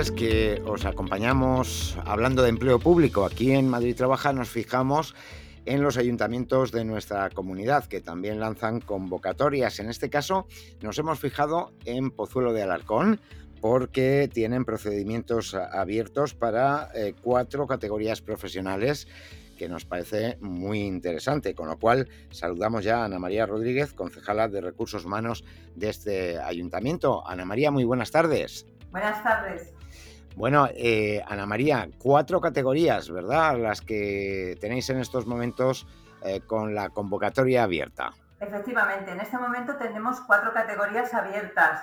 las que os acompañamos hablando de empleo público. Aquí en Madrid Trabaja nos fijamos en los ayuntamientos de nuestra comunidad, que también lanzan convocatorias. En este caso nos hemos fijado en Pozuelo de Alarcón, porque tienen procedimientos abiertos para 4 categorías profesionales, que nos parece muy interesante, con lo cual saludamos ya a Ana María Rodríguez, concejala de Recursos Humanos de este ayuntamiento. Ana María, muy buenas tardes. Buenas tardes. Bueno, Ana María, 4 categorías, ¿verdad?, las que tenéis en estos momentos con la convocatoria abierta. Efectivamente, en este momento tenemos 4 categorías abiertas.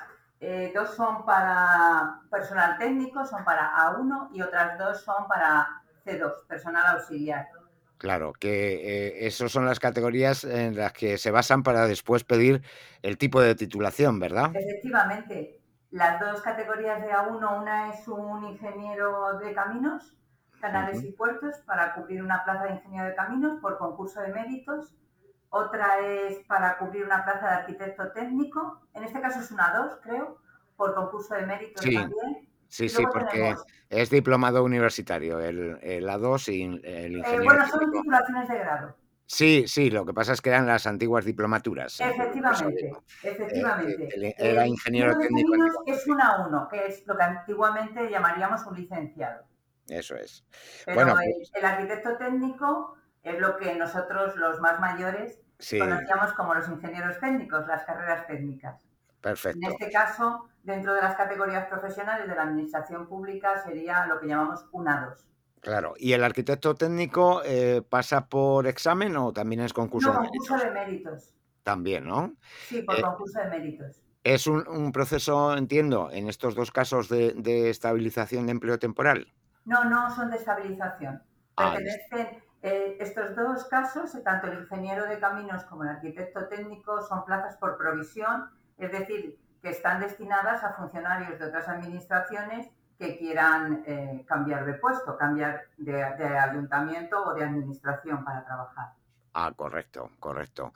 2 son para personal técnico, son para A1, y otras 2 son para C2, personal auxiliar. Claro, que esas son las categorías en las que se basan para después pedir el tipo de titulación, ¿verdad? Efectivamente, las 2 categorías de A1, una es un ingeniero de caminos, canales Uh-huh. y puertos, para cubrir una plaza de ingeniero de caminos por concurso de méritos. Otra es para cubrir una plaza de arquitecto técnico, en este caso es una 2, creo, por concurso de méritos Sí, también. sí, Y sí, luego porque tenemos, es diplomado universitario, el A2 y el ingeniero bueno, son técnico. titulaciones de grado. Sí, sí, lo que pasa es que eran las antiguas diplomaturas, por eso digo. Efectivamente, efectivamente. Era El ingeniero ingeniero de técnico caminos es antiguamente, una 1, que es lo que antiguamente llamaríamos un licenciado. eso es. Bueno, Pero pues el arquitecto técnico es lo que nosotros, los más mayores, sí, conocíamos como los ingenieros técnicos, las carreras técnicas. En perfecto. este caso, dentro de las categorías profesionales de la administración pública, sería lo que llamamos una 2. Claro. ¿Y el arquitecto técnico pasa por examen o también es concurso No, de concurso méritos? de méritos. También, ¿no? Sí, por Eh, concurso de méritos. es un proceso, entiendo, en estos 2 casos de estabilización de empleo temporal. No, no son de estabilización. Ah, Pertenecen, estos 2 casos, tanto el ingeniero de caminos como el arquitecto técnico, son plazas por provisión, es decir, que están destinadas a funcionarios de otras administraciones que quieran cambiar de puesto, cambiar de ayuntamiento o de administración para trabajar. correcto, correcto.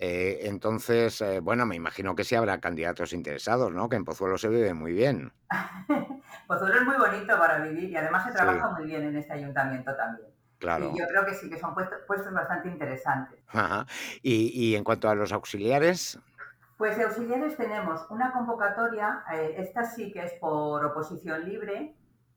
Entonces, bueno, me imagino que sí habrá candidatos interesados, ¿no? Que en Pozuelo se vive muy bien. Pozuelo es muy bonito para vivir y además se Sí, trabaja muy bien en este ayuntamiento también. Y claro. yo creo que sí que son puestos bastante interesantes. Ajá. Y en cuanto a los auxiliares, Pues de auxiliares tenemos una convocatoria, esta sí que es por oposición libre,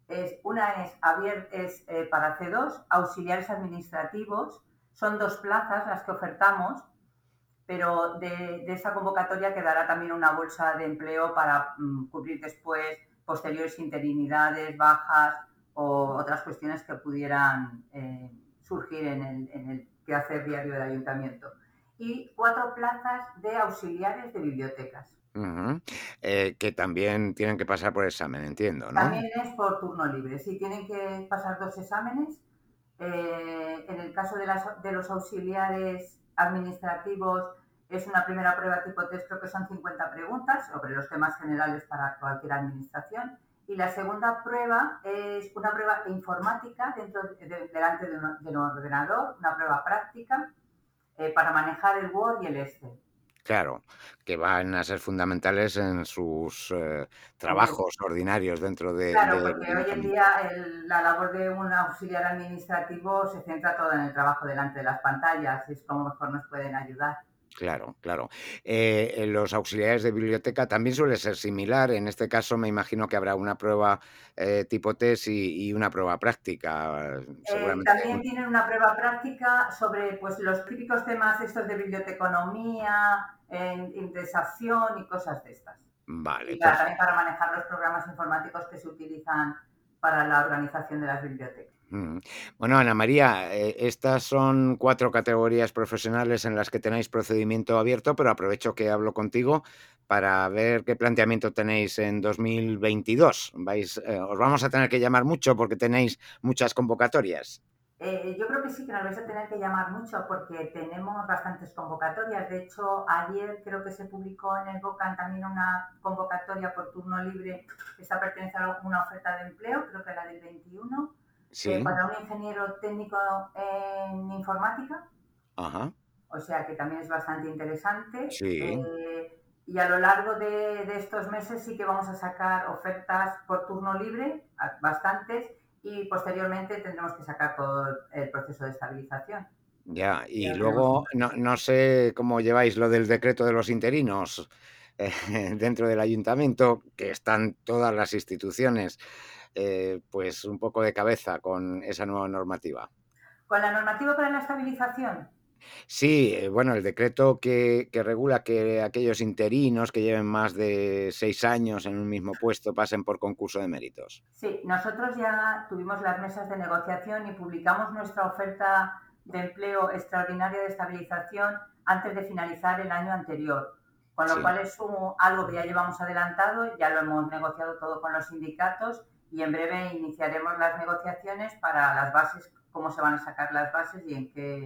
una es para C2, auxiliares administrativos, son 2 plazas las que ofertamos, pero de esa convocatoria quedará también una bolsa de empleo para cubrir después posteriores interinidades, bajas o otras cuestiones que pudieran surgir en el quehacer diario del ayuntamiento. Y 4 plazas de auxiliares de bibliotecas. ujú, que también tienen que pasar por examen, entiendo, ¿no? También es por turno libre. Sí, tienen que pasar 2 exámenes. En el caso de los auxiliares administrativos, es una primera prueba tipo test, creo que son 50 preguntas sobre los temas generales para cualquier administración. Y la segunda prueba es una prueba informática delante de un ordenador, una prueba práctica para manejar el Word y el Excel. Claro, que van a ser fundamentales en sus En el, trabajos ordinarios dentro Claro, del porque hoy en ayuntamiento. día la labor de un auxiliar administrativo se centra todo en el trabajo delante de las pantallas, es como mejor nos pueden ayudar. Claro, claro. En los auxiliares de biblioteca también suele ser similar. En este caso, me imagino que habrá una prueba tipo test y una prueba práctica. Seguramente. También tienen una prueba práctica sobre pues, los típicos temas estos de biblioteconomía, indexación y cosas de estas. Vale, Y también perfecto. para manejar los programas informáticos que se utilizan para la organización de las bibliotecas. Mm. Bueno, Ana María, estas son 4 categorías profesionales en las que tenéis procedimiento abierto, pero aprovecho que hablo contigo para ver qué planteamiento tenéis en 2022. Os vamos a tener que llamar mucho porque tenéis muchas convocatorias. Yo creo que sí que nos vais a tener que llamar mucho porque tenemos bastantes convocatorias. De hecho, ayer creo que se publicó en el BOCAN también una convocatoria por turno libre. Esta pertenece a una oferta de empleo, creo que la del 21, Sí, para un ingeniero técnico en informática. ajá, O sea que también es bastante interesante. sí. y a lo largo de estos meses sí que vamos a sacar ofertas por turno libre, bastantes, y posteriormente tendremos que sacar todo el proceso de estabilización. Ya, Ya y lo tenemos en luego no, marcha. no sé cómo lleváis lo del decreto de los interinos dentro del ayuntamiento, que están todas las instituciones pues un poco de cabeza con esa nueva normativa. Con la normativa para la estabilización, Sí, bueno, el decreto que regula que aquellos interinos que lleven más de 6 años en un mismo puesto pasen por concurso de méritos. sí, nosotros ya tuvimos las mesas de negociación y publicamos nuestra oferta de empleo extraordinaria de estabilización antes de finalizar el año anterior, con lo Sí. cual es algo que ya llevamos adelantado, ya lo hemos negociado todo con los sindicatos y en breve iniciaremos las negociaciones para las bases, cómo se van a sacar las bases y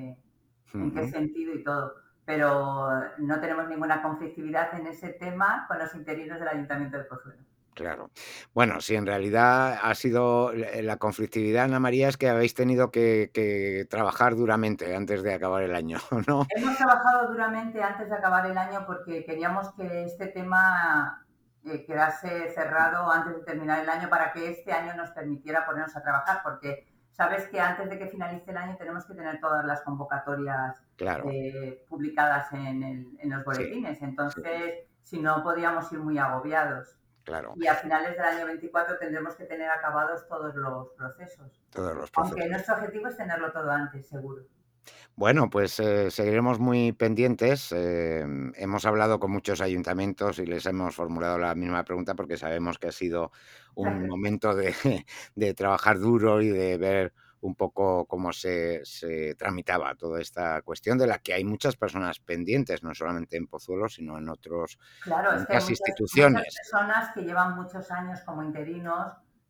en qué Ujú. sentido y todo. Pero no tenemos ninguna conflictividad en ese tema con los interinos del Ayuntamiento de Pozuelo. Claro. Bueno, si en realidad ha sido la conflictividad, Ana María, es que habéis tenido que trabajar duramente antes de acabar el año, ¿no? Hemos trabajado duramente antes de acabar el año porque queríamos que este tema quedase cerrado antes de terminar el año para que este año nos permitiera ponernos a trabajar, porque sabes que antes de que finalice el año tenemos que tener todas las convocatorias Claro, publicadas en los sí, boletines, sí, entonces si no podíamos ir muy agobiados. claro, Y a finales del año 24 tendremos que tener acabados todos los procesos, todos los aunque procesos. nuestro objetivo es tenerlo todo antes, seguro. Bueno, pues seguiremos muy pendientes. Hemos hablado con muchos ayuntamientos y les hemos formulado la misma pregunta porque sabemos que ha sido un momento de, de trabajar duro y de ver un poco cómo se tramitaba toda esta cuestión de la que hay muchas personas pendientes, no solamente en Pozuelo, sino Claro, en es que hay otras muchas instituciones. personas que llevan muchos años como interinos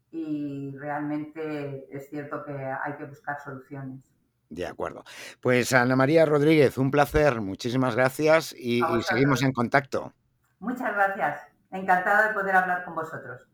y realmente es cierto que hay que buscar soluciones. De acuerdo. Pues Ana María Rodríguez, un placer, muchísimas gracias A y seguimos vosotros, en contacto. muchas gracias. Encantada de poder hablar con vosotros.